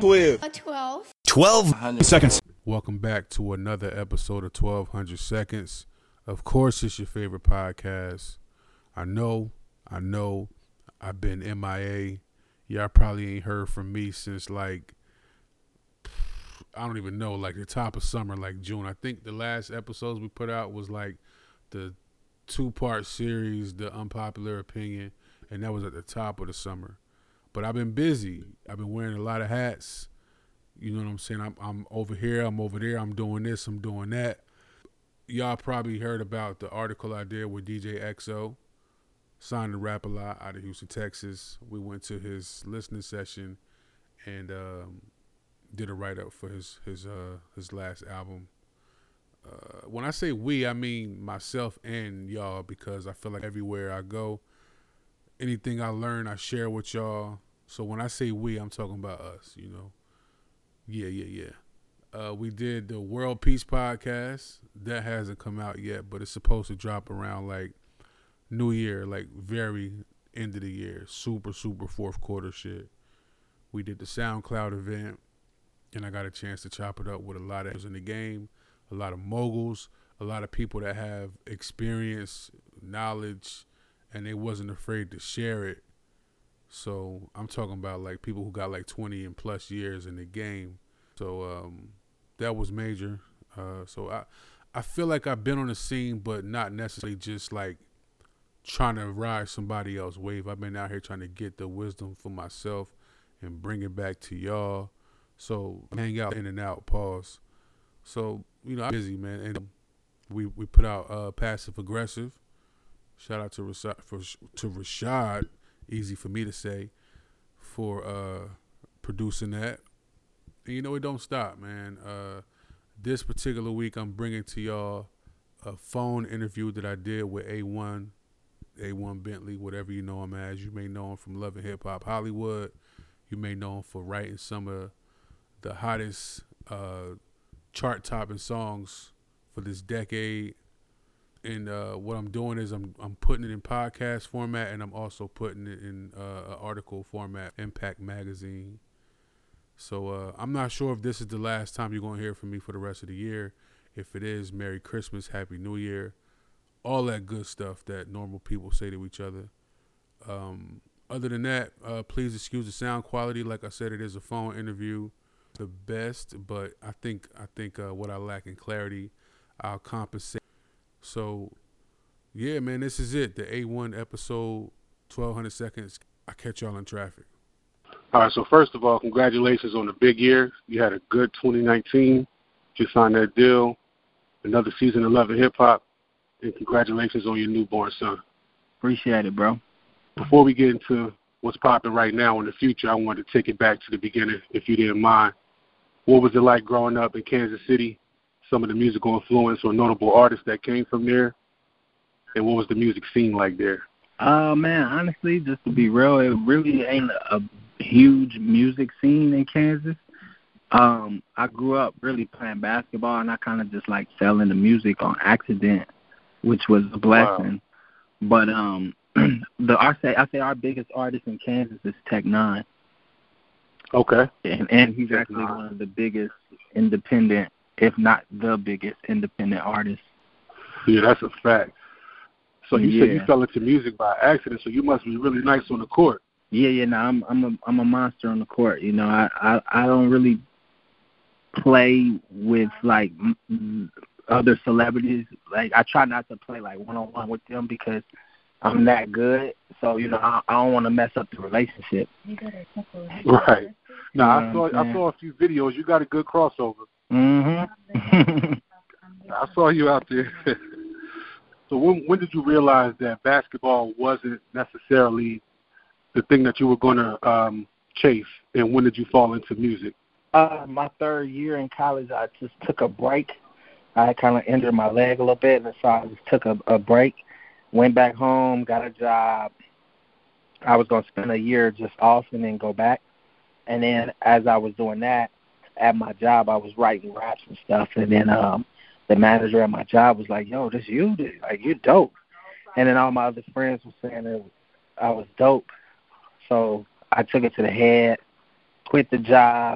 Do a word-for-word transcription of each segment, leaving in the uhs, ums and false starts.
twelve. A twelve. twelve seconds. Welcome back to another episode of twelve hundred Seconds. Of course, it's your favorite podcast. I know, I know, I've been M I A. Y'all probably ain't heard from me since like, I don't even know, like the top of summer, like June. I think the last episodes we put out was like the two-part series, The Unpopular Opinion, and that was at the top of the summer. But I've been busy. I've been wearing a lot of hats. You know what I'm saying? I'm, I'm over here, I'm over there, I'm doing this, I'm doing that. Y'all probably heard about the article I did with D J X O, signed to Rap-A-Lot out of Houston, Texas. We went to his listening session and um, did a write-up for his his uh, his last album. Uh, when I say we, I mean myself and y'all, because I feel like everywhere I go, anything I learn, I share with y'all. So when I say we, I'm talking about us, you know. Yeah, yeah, yeah. Uh, we did the World Peace podcast. That hasn't come out yet, but it's supposed to drop around like New Year, like very end of the year. Super, super fourth quarter shit. We did the SoundCloud event, and I got a chance to chop it up with a lot of us in the game, a lot of moguls, a lot of people that have experience, knowledge, and they wasn't afraid to share it. So I'm talking about like people who got like twenty and plus years in the game. So um, that was major. Uh, so I, I feel like I've been on the scene, but not necessarily just like trying to ride somebody else's wave. I've been out here trying to get the wisdom for myself and bring it back to y'all. So hang out in and out, pause. So, you know, I'm busy, man. And we, we put out uh, Passive Aggressive. Shout out to Rashad, for, to Rashad, easy for me to say, for uh, producing that. And, you know, it don't stop, man. Uh, this particular week, I'm bringing to y'all a phone interview that I did with A one, A one Bentley, whatever you know him as. You may know him from Love and Hip Hop Hollywood. You may know him for writing some of the hottest uh, chart-topping songs for this decade. And uh, what I'm doing is I'm I'm putting it in podcast format, and I'm also putting it in uh, an article format, Impact Magazine. So uh, I'm not sure if this is the last time you're going to hear from me for the rest of the year. If it is, Merry Christmas, Happy New Year, all that good stuff that normal people say to each other. Um, other than that, uh, please excuse the sound quality. Like I said, it is a phone interview, the best, but I think I think uh, what I lack in clarity, I'll compensate. So, yeah, man, this is it. The A one episode, twelve hundred seconds. I catch y'all in traffic. All right, so first of all, congratulations on the big year. You had a good twenty nineteen. Just signed that deal. Another season of Love and Hip Hop. And congratulations on your newborn son. Appreciate it, bro. Before we get into what's popping right now in the future, I wanted to take it back to the beginning, if you didn't mind. What was it like growing up in Kansas City? Some of the musical influence or notable artists that came from there? And what was the music scene like there? Uh, man, honestly, just to be real, it really ain't a huge music scene in Kansas. Um, I grew up really playing basketball, and I kind of just like fell into music on accident, which was a blessing. Wow. But um, the I say I say our biggest artist in Kansas is Tech Nine. Okay. And and he's Tech actually Nine. One of the biggest independent, if not the biggest independent artist. Yeah, that's a fact. So you yeah. said you fell into music by accident, so you must be really nice on the court. Yeah, yeah, no, I'm I'm a I'm a monster on the court. You know, I I, I don't really play with like m- other celebrities. Like I try not to play like one on one with them because I'm that good. So you know, I, I don't want to mess up the relationship. Right. Now you I saw I saw a few videos. You got a good crossover. Mhm. I saw you out there. So when when did you realize that basketball wasn't necessarily the thing that you were going to um, chase, and when did you fall into music? Uh, my third year in college, I just took a break. I kind of injured my leg a little bit, and so I just took a, a break, went back home, got a job. I was going to spend a year just off and then go back. And then as I was doing that, at my job, I was writing raps and stuff, and then um, the manager at my job was like, yo, this you? Like, you're dope. And then all my other friends were saying that I was dope. So I took it to the head, quit the job,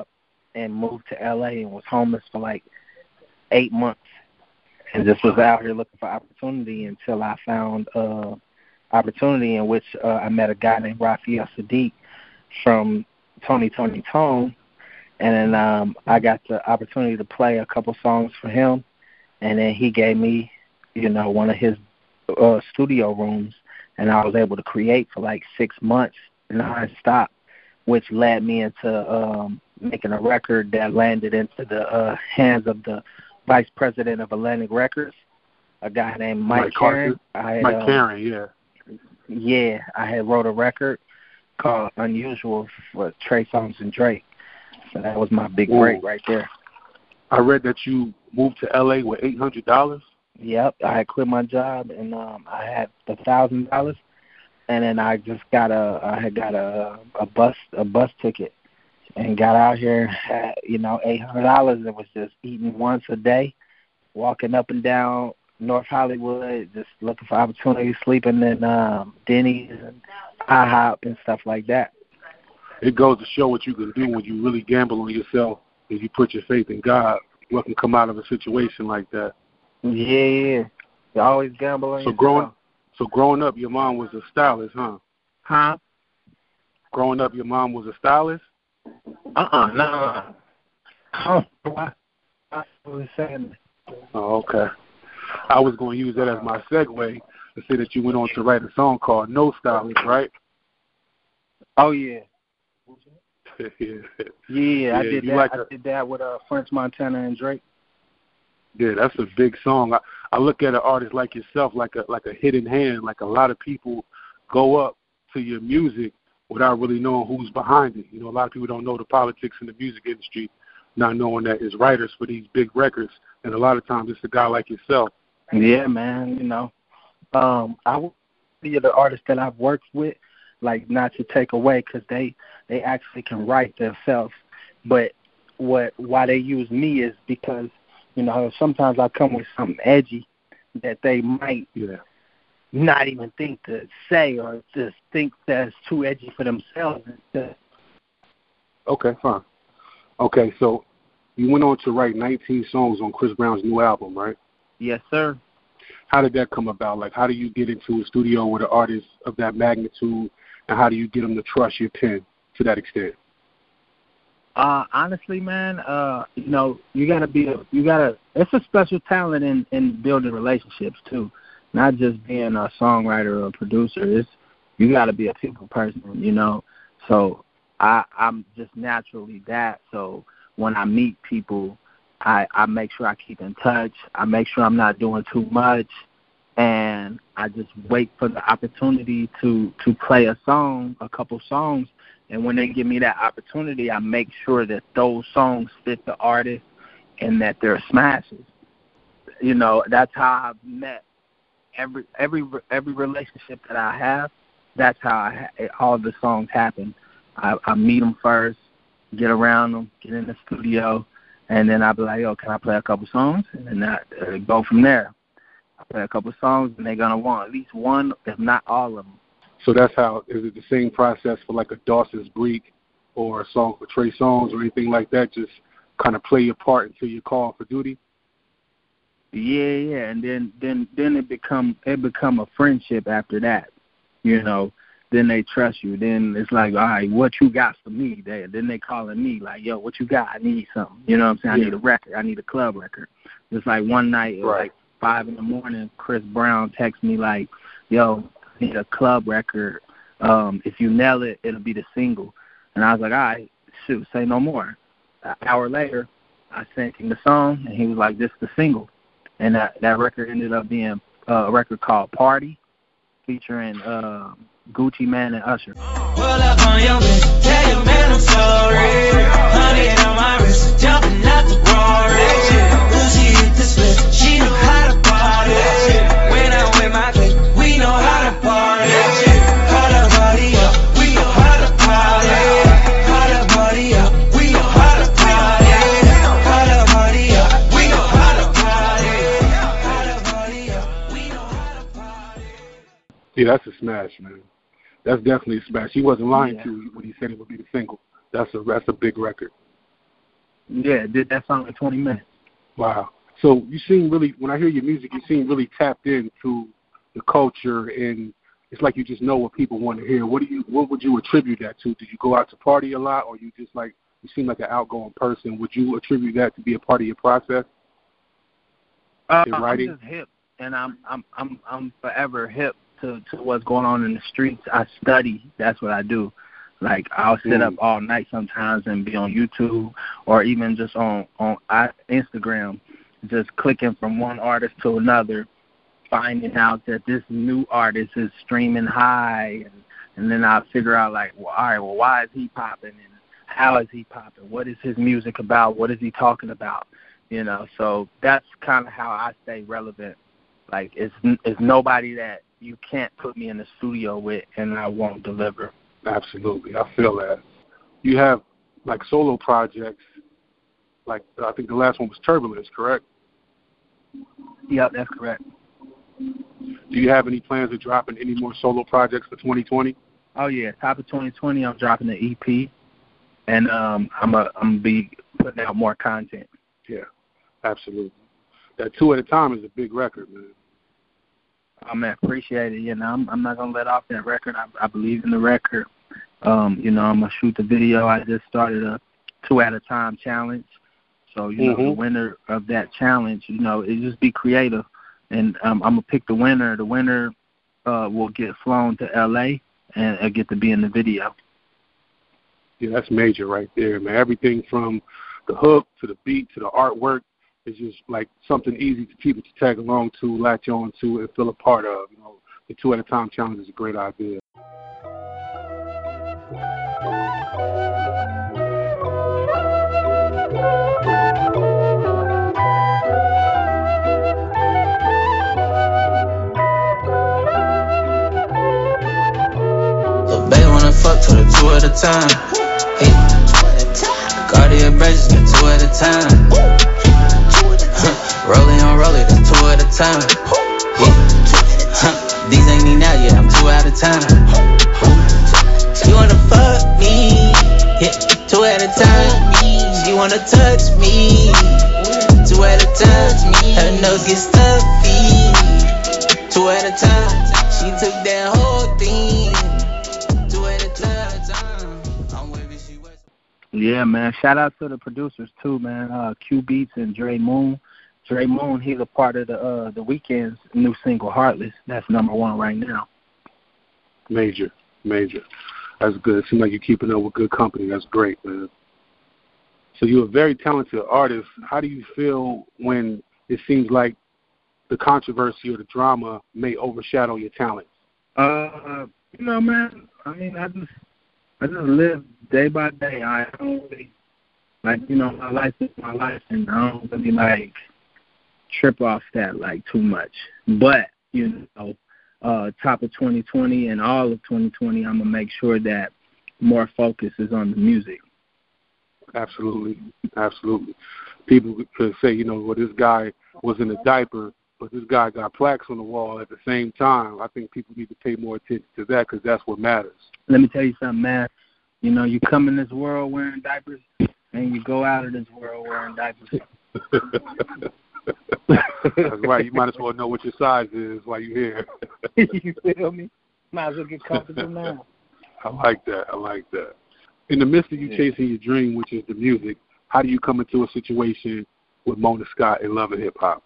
and moved to L A and was homeless for like eight months. And just was out here looking for opportunity until I found uh, opportunity in which uh, I met a guy named Raphael Sadiq from Tony Tony Tone. And then um, I got the opportunity to play a couple songs for him. And then he gave me, you know, one of his uh, studio rooms. And I was able to create for like six months nonstop, which led me into um, making a record that landed into the uh, hands of the vice president of Atlantic Records, a guy named Mike, Mike Karen. I had, Mike um, Karen, yeah. Yeah, I had wrote a record called Unusual for Trey Songz and Drake. So that was my big Ooh. break right there. I read that you moved to L A with eight hundred dollars. Yep, I had quit my job and um, I had the thousand dollars, and then I just got a I had got a a bus a bus ticket and got out here. Had, you know, eight hundred dollars. It was just eating once a day, walking up and down North Hollywood, just looking for opportunities, sleeping in um, Denny's and IHOP and stuff like that. It goes to show what you can do when you really gamble on yourself and you put your faith in God. What can come out of a situation like that? Yeah, yeah. You always gamble on so yourself. Growing, so growing up, your mom was a stylist, huh? Huh? Growing up, your mom was a stylist? Uh-uh, no. Oh, why? I was saying. Oh, okay. I was going to use that as my segue to say that you went on to write a song called No Stylist, right? Oh, yeah. yeah. Yeah, I did that. Like I did that with uh, French Montana and Drake. Yeah, that's a big song. I, I look at an artist like yourself like a like a hidden hand. Like a lot of people go up to your music without really knowing who's behind it. You know, a lot of people don't know the politics in the music industry, not knowing that it's writers for these big records, and a lot of times it's a guy like yourself. Yeah, man. You know, um, I will be the artists that I've worked with. Like, not to take away, because they, they actually can write themselves. But what why they use me is because, you know, sometimes I come with something edgy that they might yeah. not even think to say or just think that's too edgy for themselves. Okay, fine. Okay, so you went on to write nineteen songs on Chris Brown's new album, right? Yes, sir. How did that come about? Like, how do you get into a studio with an artist of that magnitude, and how do you get them to trust your pen to that extent? Uh, honestly, man, uh, you know, you gotta be, a, you gotta. It's a special talent in, in building relationships too, not just being a songwriter or a producer. It's you gotta be a people person, you know. So I, I'm just naturally that. So when I meet people, I, I make sure I keep in touch. I make sure I'm not doing too much, and I just wait for the opportunity to, to play a song, a couple songs. And when they give me that opportunity, I make sure that those songs fit the artist and that they're smashes. You know, that's how I've met every every every relationship that I have. That's how I, all the songs happen. I, I meet them first, get around them, get in the studio, and then I'll be like, yo, can I play a couple songs? And then I uh, go from there. I play a couple songs, and they're going to want at least one, if not all of them. So that's how, is it the same process for like a Dawson's Creek or a song for Trey Songz or anything like that? Just kind of play your part until you're called for duty? Yeah, yeah, and then then then it become it become a friendship after that. You know, then they trust you. Then it's like, all right, what you got for me? They, then they calling me like, yo, what you got? I need something. You know what I'm saying? I yeah. need a record. I need a club record. Just like one night, it was right. like five in the morning, Chris Brown texts me like, yo, I need a club record. Um, if you nail it, it'll be the single. And I was like, all right, shoot, say no more. An hour later, I sent him the song, and he was like, this is the single. And that, that record ended up being uh, a record called Party, featuring uh, Gucci Mane and Usher. Pull up on your bitch, tell your man I'm sorry. Honey on my wrist, jumping out the Rari. Gucci hit the split, she know how to party. When I'm with my clique, we know how to party. How to party up, we know how to party. How to party up, we know how to party. How to party up, we know how to party. How to party up, we know how to party. Yeah, that's a smash, man. That's definitely a smash. He wasn't lying yeah. to you when he said it would be the single. That's a that's a big record. Yeah, did that song in twenty minutes. Wow. So you seem really, when I hear your music, you seem really tapped into the culture, and it's like you just know what people want to hear. What do you, what would you attribute that to? Did you go out to party a lot, or you just like, you seem like an outgoing person? Would you attribute that to be a part of your process Uh, in I'm writing? just hip, and I'm I'm I'm I'm forever hip to, to what's going on in the streets. I study. That's what I do. Like I'll sit Mm. up all night sometimes and be on YouTube or even just on on I, Instagram, just clicking from one artist to another, finding out that this new artist is streaming high, and, and then I'll figure out like, well, all right, well, why is he popping, and how is he popping? What is his music about? What is he talking about? You know, so that's kind of how I stay relevant. Like it's it's nobody that you can't put me in the studio with and I won't deliver. Absolutely. I feel that. You have like solo projects, like I think the last one was Turbulence, correct? Yep, that's correct. Do you have any plans of dropping any more solo projects for twenty twenty? Oh yeah, top of twenty twenty, I'm dropping the E P, and um, I'm a I'm gonna be putting out more content. Yeah, absolutely. That two at a time is a big record, man. I man, appreciate it. You know, I'm I'm not gonna let off that record. I, I believe in the record. Um, you know, I'm gonna shoot the video. I just started a two at a time challenge. So you know, Mm-hmm. the winner of that challenge, you know, it just be creative, and um, I'm gonna pick the winner. The winner uh, will get flown to L A and uh, get to be in the video. Yeah, that's major right there, man. Everything from the hook to the beat to the artwork is just like something easy for people to tag along to, latch on to, and feel a part of. You know, the two at a time challenge is a great idea. Lil' baby wanna fuck to the two at a time. Hey, Cartier bracelets, get two at a time. Huh. Rolling on rolling, that's two at a time. Yeah. Huh. These ain't need now, yeah, I'm two at a time. She wanna fuck me, yeah, two at a time. She wanna touch me, two at a time. Her nose get stuffy, two at a time. She took that whole thing. Yeah, man. Shout out to the producers too, man. Uh, Q Beats and Dre Moon. Dre Moon, he's a part of the uh, the Weeknd's new single Heartless. That's number one right now. Major, major. That's good. It seems like you're keeping up with good company. That's great, man. So you're a very talented artist. How do you feel when it seems like the controversy or the drama may overshadow your talents? Uh, you know, man. I mean, I just I just live day by day. I don't really, like, you know, my life is my life, and I don't really, like, trip off that, like, too much. But, you know, uh, top of twenty twenty and all of twenty twenty, I'm going to make sure that more focus is on the music. Absolutely. Absolutely. People could say, you know, well, this guy was in a diaper, but this guy got plaques on the wall at the same time. I think people need to pay more attention to that because that's what matters. Let me tell you something, man. You know, you come in this world wearing diapers, and you go out of this world wearing diapers. That's right. You might as well know what your size is while you're here. You feel me? Might as well get comfortable now. I like that. I like that. In the midst of you chasing your dream, which is the music, how do you come into a situation with Mona Scott and Love and Hip Hop?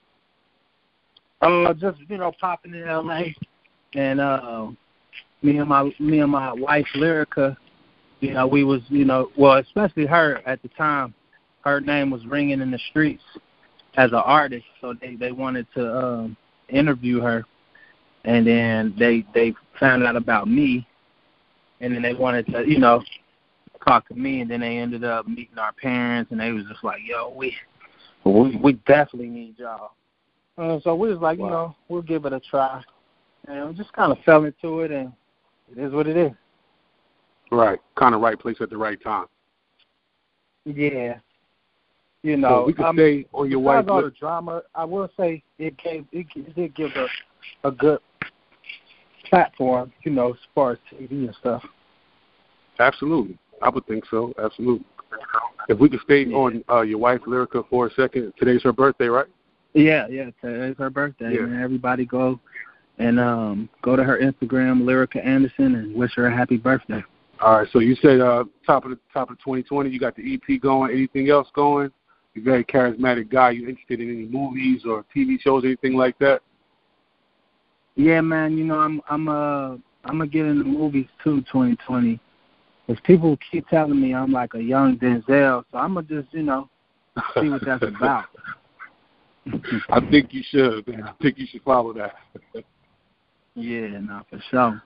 Uh, just, you know, popping in L A, and uh, me and my me and my wife Lyrica, you know, we was, you know, well, especially her at the time, her name was ringing in the streets as an artist, so they they wanted to um, interview her, and then they they found out about me, and then they wanted to, you know, talk to me, and then they ended up meeting our parents, and they was just like, yo, we we, we definitely need y'all. Uh, so we was like, wow. you know, we'll give it a try. And we just kind of fell into it, and it is what it is. Right. Kind of right place at the right time. Yeah. You know, so we could um, say on your wife. all the drama, I will say it gave it, it did give a a good platform, you know, as far as T V and stuff. Absolutely. I would think so. Absolutely. If we could stay Yeah. on uh, your wife, Lyrica, for a second. Today's her birthday, right? Yeah, yeah. Today's her birthday, Yeah. man. Everybody go and um, go to her Instagram, Lyrica Anderson, and wish her a happy birthday. All right. So you said uh, top of the top of twenty twenty, you got the E P going. Anything else going? You're a very charismatic guy. You interested in any movies or T V shows, anything like that? Yeah, man. You know, I'm I'm uh I'm gonna get into movies too, twenty twenty. Because people keep telling me I'm like a young Denzel, so I'm gonna just you know see what that's about. I think you should. Man. I think you should follow that. Yeah, no, for sure.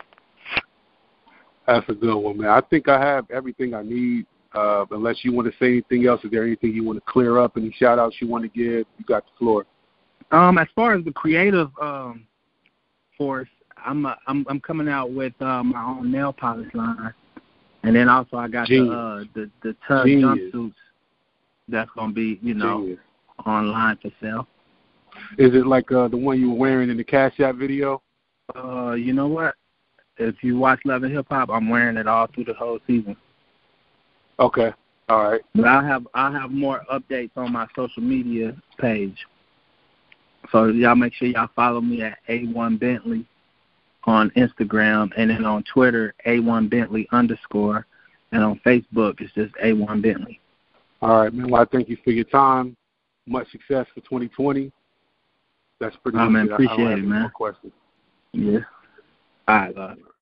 That's a good one, man. I think I have everything I need. Uh, unless you want to say anything else, is there anything you want to clear up? Any shout outs you want to give? You got the floor. Um, as far as the creative um force, I'm uh, I'm I'm coming out with uh, my own nail polish line, and then also I got Genius. the uh, the the tub Genius. jumpsuits that's gonna be you know Genius. online for sale. Is it like uh, the one you were wearing in the Cash App video? Uh, you know what? If you watch Love and Hip Hop, I'm wearing it all through the whole season. Okay. All right. But I'll have I'll have more updates on my social media page. So y'all make sure y'all follow me at A one Bentley on Instagram, and then on Twitter A one Bentley underscore, and on Facebook it's just A one Bentley. All right, man. Well, I thank you for your time. Much success for twenty twenty. That's pretty Oh, much man, it. I- I appreciate don't have it, any man. more questions. Yeah. All right, God.